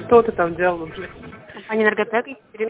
Что ты там делала, блядь? Компания «Энерготек», Екатерина